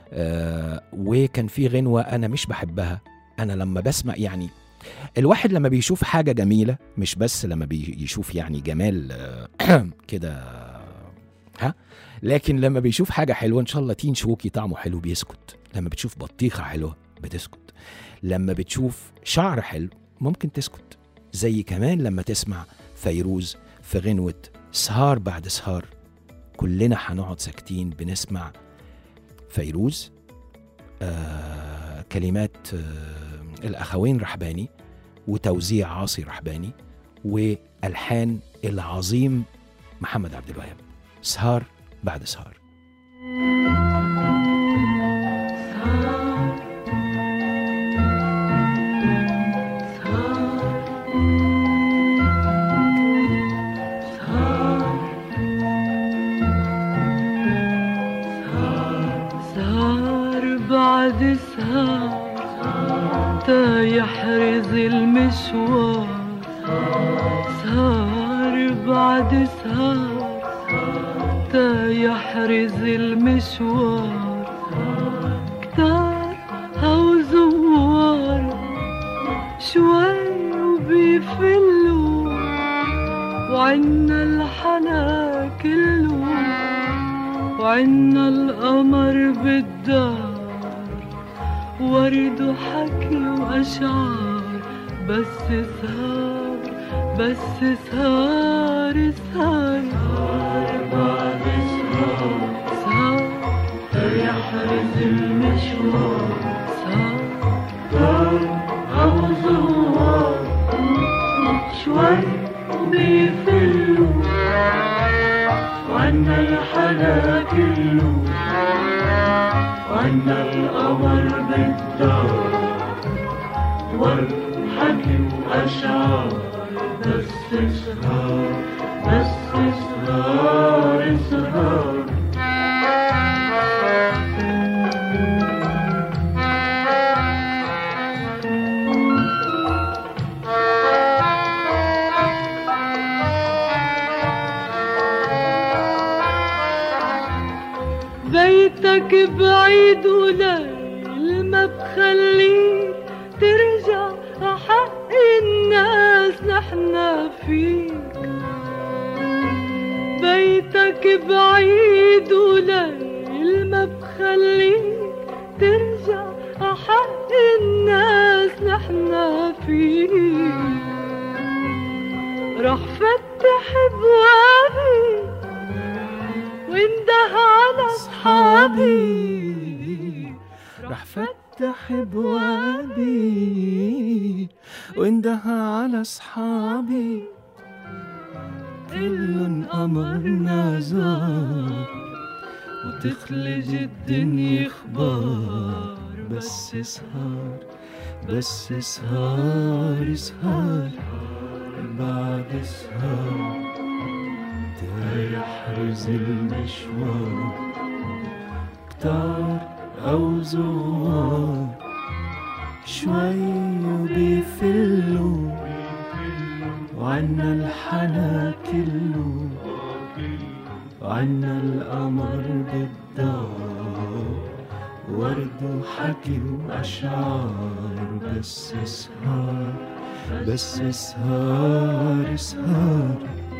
وكان في غنوة أنا مش بحبها. أنا لما بسمع يعني الواحد لما بيشوف حاجة جميلة، مش بس لما بيشوف يعني جمال كده ها، لكن لما بيشوف حاجة حلوة إن شاء الله تين شوكي طعمه حلو بيسكت، لما بتشوف بطيخة حلوة بتسكت، لما بتشوف شعر حلو ممكن تسكت. زي كمان لما تسمع فيروز في غنوة سهار بعد سهار، كلنا هنقعد ساكتين بنسمع فيروز. آه كلمات آه الأخوين رحباني وتوزيع عاصي رحباني والحان العظيم محمد عبد الوهاب. سهار بعد سهار. بعد سهر تا يحرز المشوار، سهر بعد سهر تا يحرز المشوار، كتار هو زوار شوي وبيفلوا، وعنا الحلا كله، وعنا القمر بالدار، ورد وحكي وأشعار، بس سهر بس سهر سهر بعد سهر، سهر يحرز المشوار، سهر أو زوار شوي بيفلوا، وعنا الحلا كله، وعنا القمر بالدار، والحكي وأشعار، بس سهر بس سهر سهر. بيتك بعيد وليل ما بخليك ترجع حق الناس نحنا فيك. بيتك بعيد وليل ما بخليك ترجع حق الناس نحنا فيك. رح فتح ابوابي وانده على اصحابي. رح فتح ابوابي وانده على اصحابي. كلن قمرنا زار وتخلج الدنيا اخبار. بس اسهر بس اسهر اسهر بعد اسهر تيحرز المشوار. كتار أو زوار شوي وبيفلوا وعنا الحلا كله وعنا القمر بالدار. ورد وحكي وأشعار. بس اسهر بس اسهر اسهر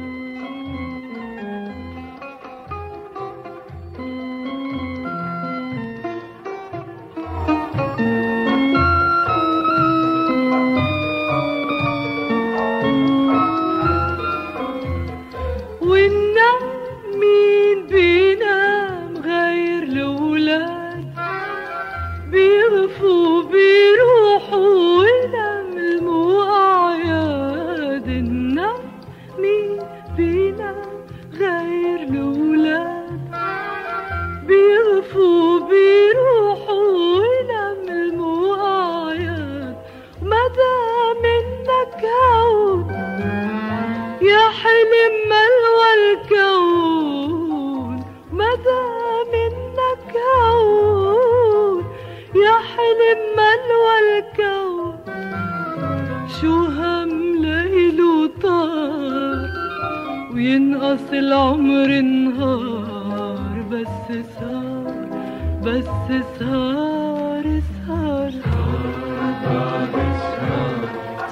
وينقص العمر نهار. بس اسهر بس اسهر اسهر بعد اسهر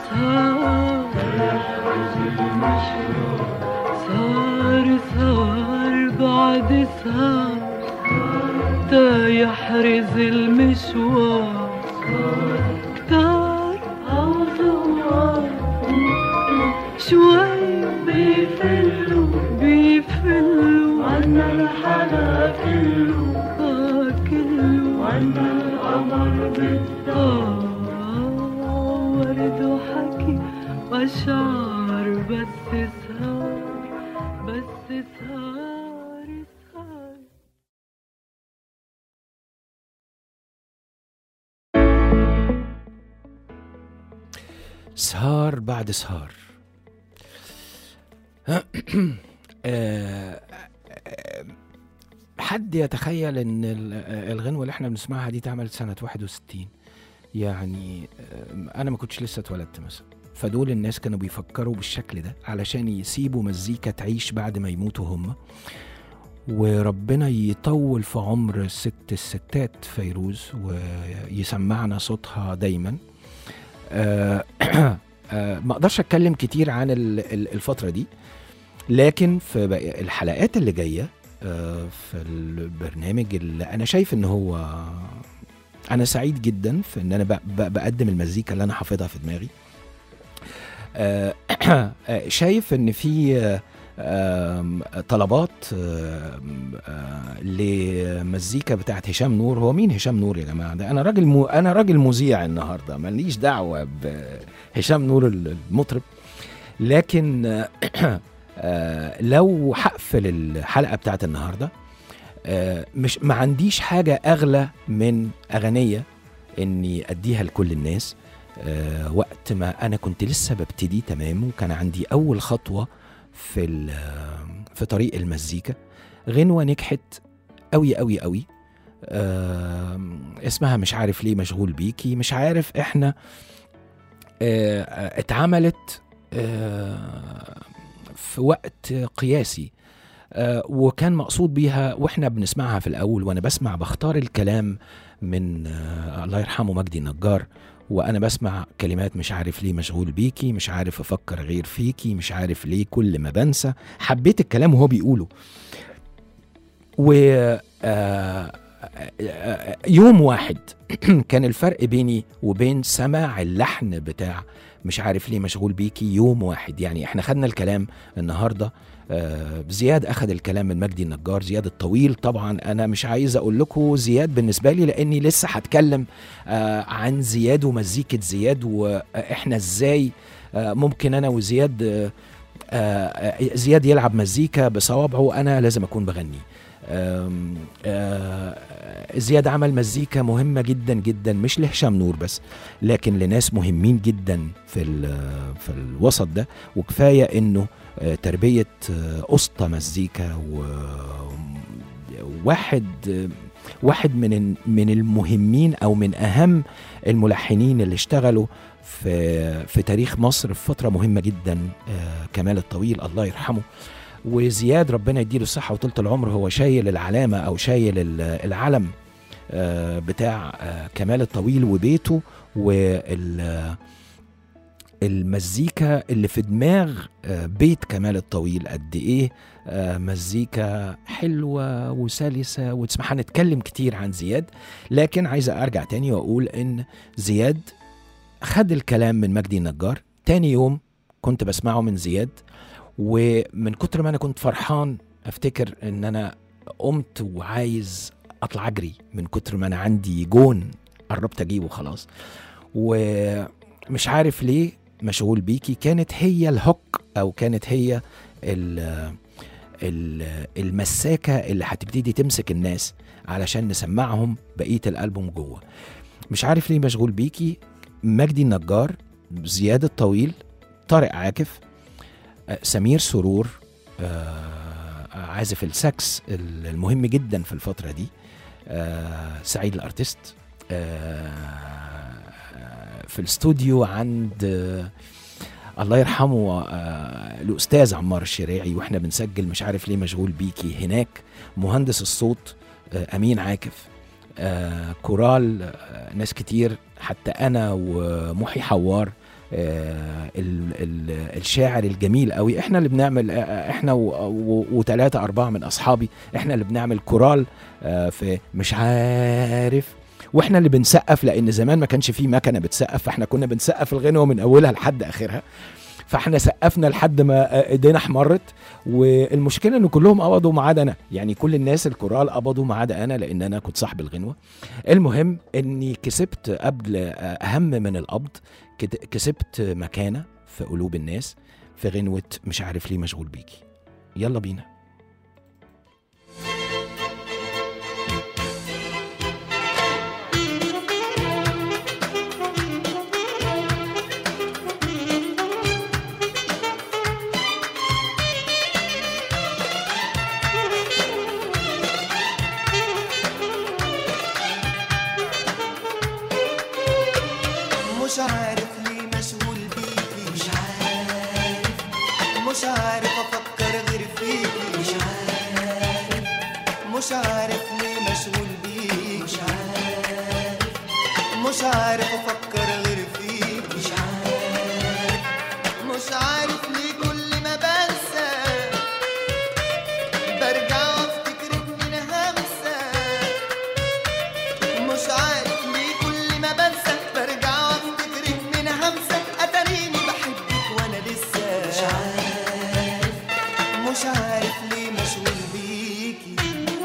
اسهر اسهر بعد اسهر تا يحرز المشوار. كتار أو زوار شوي بيفلوا بيفلوا عنا الحلا كله آه كله عنا القمر بالدار. ورد وحكي وأشعار. بس اسهر بس اسهر اسهر سهار بعد سهار. حد يتخيل ان الغنوة اللي احنا بنسمعها دي اتعملت سنة واحد وستين؟ يعني انا ما كنتش لسه اتولدت مثلا. فدول الناس كانوا بيفكروا بالشكل ده علشان يسيبوا مزيكا تعيش بعد ما يموتوا هم. وربنا يطول في عمر ست الستات فيروز ويسمعنا صوتها دايما. أه أه ما اقدرش اتكلم كتير عن الفترة دي، لكن في الحلقات اللي جاية أه في البرنامج اللي انا شايف ان هو انا سعيد جدا في ان انا بقدم المزيكا اللي انا حافظها في دماغي. أه شايف ان في طلبات لمزيكا بتاعت هشام نور. هو مين هشام نور يا جماعه؟ ده انا راجل مو انا راجل مذيع النهارده، ماليش دعوه بهشام نور المطرب. لكن لو هقفل الحلقه بتاعت النهارده مش ما عنديش حاجه اغلى من اغنيه اني اديها لكل الناس. وقت ما انا كنت لسه ببتدي تمام وكان عندي اول خطوه في في طريق المزيكا، غنوة نجحت قوي قوي قوي. اسمها مش عارف ليه مشغول بيكي. مش عارف احنا اه اتعملت اه في وقت قياسي. آه وكان مقصود بيها واحنا بنسمعها في الاول، وانا بسمع بختار الكلام من آه الله يرحمه مجدي النجار، وانا بسمع كلمات مش عارف ليه مشغول بيكي، مش عارف افكر غير فيكي، مش عارف ليه كل ما بنسى. حبيت الكلام وهو بيقوله. و آه يوم واحد كان الفرق بيني وبين سماع اللحن بتاع مش عارف ليه مشغول بيكي يوم واحد. يعني احنا خدنا الكلام النهاردة، آه زياد أخد الكلام من مجدي النجار، زياد الطويل. طبعا أنا مش عايز أقول لكم زياد بالنسبة لي، لأني لسه هتكلم آه عن زياد ومزيكة زياد، وإحنا إزاي آه ممكن أنا وزياد آه آه زياد يلعب مزيكا بصوابعه، أنا لازم أكون بغني. آه آه زياد عمل مزيكا مهمة جدا جدا، مش لهشام نور بس، لكن لناس مهمين جدا في في الوسط ده. وكفاية انه تربية أسطى مزيكا، وواحد واحد من من المهمين او من اهم الملحنين اللي اشتغلوا في في تاريخ مصر في فترة مهمة جدا، كمال الطويل الله يرحمه. وزياد ربنا يديله الصحة وطولة العمر، هو شايل العلامة أو شايل العلم بتاع كمال الطويل وبيته والمزيكا اللي في دماغ بيت كمال الطويل. قد إيه مزيكا حلوة وسلسة وتسمح. هنتكلم كتير عن زياد، لكن عايز أرجع تاني وأقول إن زياد خد الكلام من مجدي النجار. تاني يوم كنت بسمعه من زياد، ومن كتر ما أنا كنت فرحان أفتكر إن أنا قمت وعايز أطلع أجري من كتر ما أنا عندي جون قربت أجيبه خلاص. ومش عارف ليه مشغول بيكي كانت هي الهوك، أو كانت هي المساكة اللي هتبتدي تمسك الناس علشان نسمعهم بقية الألبوم جوه. مش عارف ليه مشغول بيكي، مجدي النجار، زياد الطويل، طارق عاكف، سمير سرور عازف الساكس المهم جدا في الفترة دي، سعيد الارتست في الاستوديو عند الله يرحمه الأستاذ عمار الشريعي، واحنا بنسجل مش عارف ليه مشغول بيكي هناك. مهندس الصوت أمين عاكف، كورال ناس كتير، حتى أنا ومحي حوار ال ال الشاعر الجميل قوي. احنا اللي بنعمل، احنا وثلاثة أربعة من أصحابي، احنا اللي بنعمل كورال في مش عارف، واحنا اللي بنسقف، لأن زمان ما كانش فيه مكنة بتسقف، فاحنا كنا بنسقف الغنوة من أولها لحد آخرها. فاحنا سقفنا لحد ما ايدينا احمرت. والمشكله ان كلهم قبضوا ما عدا انا، يعني كل الناس الكورال قبضوا ما عدا انا، لان انا كنت صاحب الغنوه. المهم اني كسبت قبل اهم من القبض، كسبت مكانه في قلوب الناس في غنوه مش عارف ليه مشغول بيكي. يلا بينا. مش عارف ليه مشغول بيكي، مش عارف، مش عارف افكر غير فيكي، مش عارف، مش عارف ليه مشغول بيكي، مش عارف، مش عارف افكر غير فيكي، مش عارف، مش عارف ليه كل ما بنسى برجع وافتكرك من همسة، مش عارف ليه كل ما بنسى برجع أتريني بحبك وأنا لسه مش عارف، مش عارف ليه مشغول بيكي.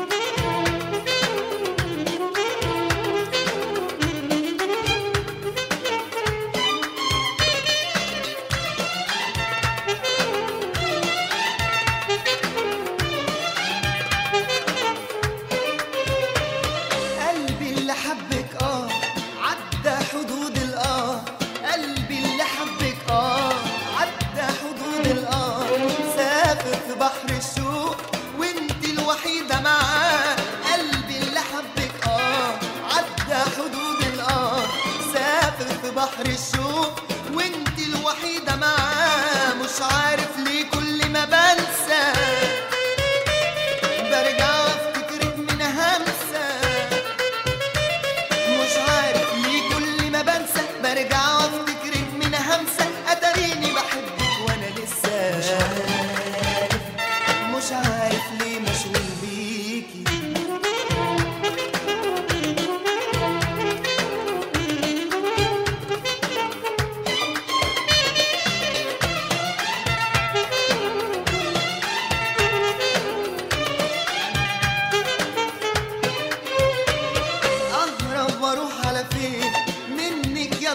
قلبي اللي حبك آه عدى حدود الآه، قلبي اللي حبك آه عدى حدود الآه، سافر في بحر الشوق وانت الوحيدة معاه، قلبي اللي حبك آه عدى حدود الآه، سافر في بحر الشوق وانت الوحيدة معاه، مش عارف ليه كل ما بنسى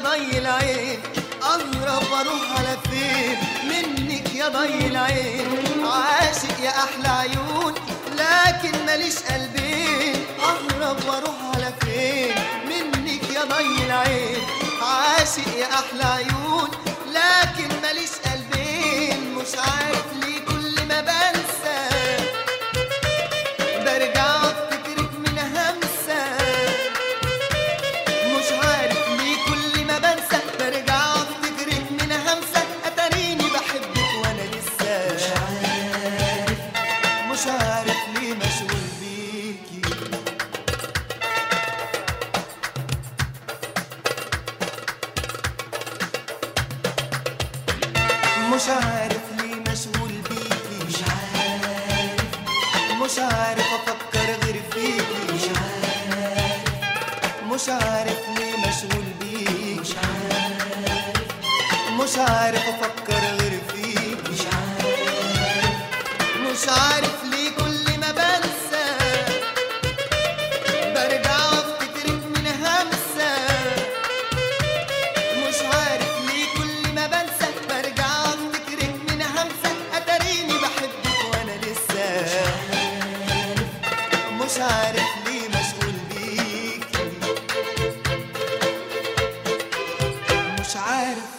ضي العين أهرب وأروح على فين منك يا ضي العين عاشق يا أحلى عيون لكن ماليش قلبين أهرب وأروح على فين منك يا ضي العين عاشق يا أحلى عيون لكن ماليش قلبين مش عارف ليه كل ما بنسى برجع افتكرك من همسة مش عارف ليه كل ما بنسى برجع افتكرك من همسة اتاريني بحبك وانا لسه مش عارف مش عارف ليه مشغول بيكي مش عارف ليه مشغول بيكي مش عارف مش عارف افكر غير فيكي مش عارف مش عارف ليه مشغول بيكي مش عارف مش عارف افكر غير فيكي مش عارف مش عارف ليه كل ما بنسى برجع افتكرك من همسة مش عارف ليه كل ما بنسى برجع افتكرك من همسة اتاريني بحبك وانا لسه مش عارف ليه مشغول بيكي مش عارف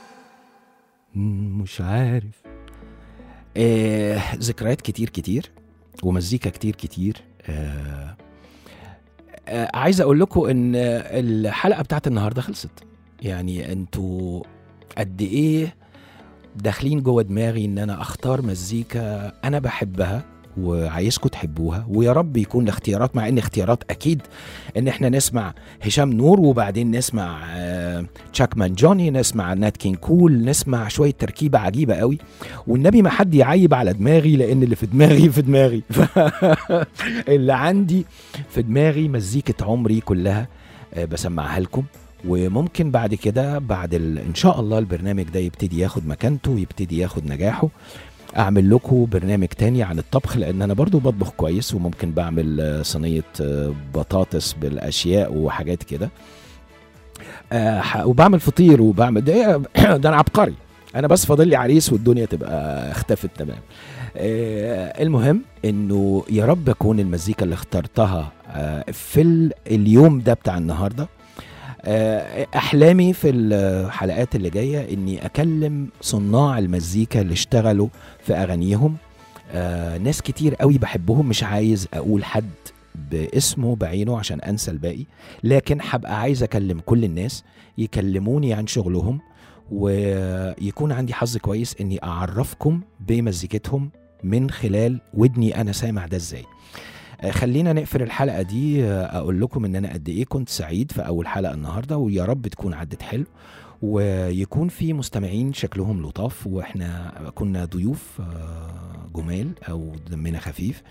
مش عارف. آه، ذكريات كتير كتير ومزيكا كتير كتير. آه، آه، عايز اقول لكم ان الحلقة بتاعت النهاردة خلصت. يعني انتوا قد ايه داخلين جوه دماغي ان انا اختار مزيكا انا بحبها وعايزكم تحبوها، ويا رب يكون الاختيارات، مع ان اختيارات اكيد ان احنا نسمع هشام نور وبعدين نسمع آه تشاك مانجوني، نسمع نات كين كول، نسمع شويه تركيبه عجيبه قوي، والنبي ما حد يعيب على دماغي لان اللي في دماغي في دماغي اللي عندي في دماغي مزيكه عمري كلها آه بسمعها لكم. وممكن بعد كده بعد ال... ان شاء الله البرنامج ده يبتدي ياخد مكانته، يبتدي ياخد نجاحه، اعمل لكم برنامج تاني عن الطبخ، لان انا برضو بطبخ كويس وممكن بعمل صينية بطاطس بالاشياء وحاجات كده، أه وبعمل فطير وبعمل ده, ده انا عبقري، انا بس فاضل لي عريس والدنيا تبقى اختفت تمام. أه المهم انه يا رب اكون المزيكا اللي اخترتها أه في اليوم ده بتاع النهارده. أحلامي في الحلقات اللي جاية إني أكلم صناع المزيكا اللي اشتغلوا في أغانيهم. آه ناس كتير قوي بحبهم، مش عايز أقول حد باسمه بعينه عشان أنسى الباقي، لكن حبقى عايز أكلم كل الناس يكلموني عن شغلهم، ويكون عندي حظ كويس إني أعرفكم بمزيكتهم من خلال ودني أنا سامع ده إزاي. خلينا نقفل الحلقة دي أقول لكم إن أنا قد إيه كنت سعيد في أول حلقة النهاردة، ويا رب تكون عدت حلو ويكون في مستمعين شكلهم لطاف، وإحنا كنا ضيوف جمال أو دمنا خفيف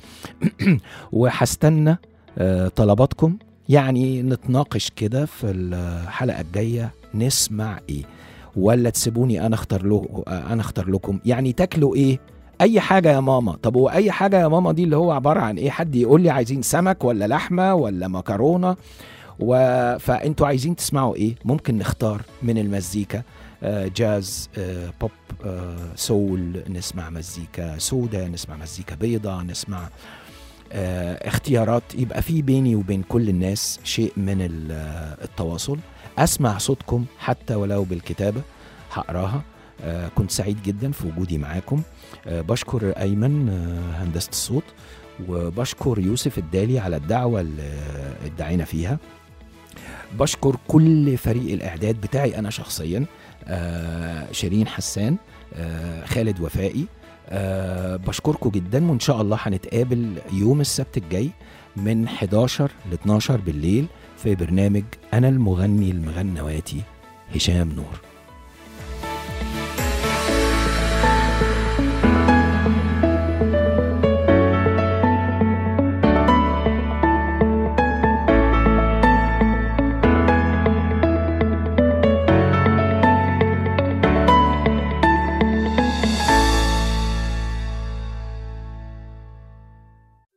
وحستنى طلباتكم، يعني نتناقش كده في الحلقة الجاية نسمع إيه، ولا تسيبوني أنا أختار له أنا أختار لكم، يعني تاكلوا إيه، اي حاجه يا ماما. طب واي حاجه يا ماما دي اللي هو عباره عن ايه؟ حد يقول لي عايزين سمك ولا لحمه ولا مكرونه، و... فانتوا عايزين تسمعوا ايه؟ ممكن نختار من المزيكا آه جاز، آه بوب، آه سول، نسمع مزيكا سودا، نسمع مزيكا بيضة، نسمع آه اختيارات، يبقى في بيني وبين كل الناس شيء من التواصل. اسمع صوتكم حتى ولو بالكتابه هقراها. آه كنت سعيد جدا في وجودي معاكم. آه بشكر أيمن آه هندسة الصوت، وبشكر يوسف الدالي على الدعوة اللي ادعينا فيها. بشكر كل فريق الإعداد بتاعي أنا شخصيا، آه شيرين حسان، آه خالد وفائي، آه بشكركم جدا، وإن شاء الله هنتقابل يوم السبت الجاي من حداشر ل اتناشر بالليل في برنامج أنا المغني المغنواتي هشام نور.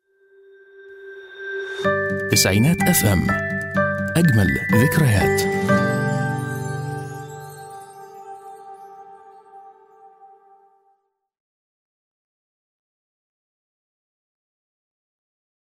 تسعينات اف ام، اجمل ذكريات.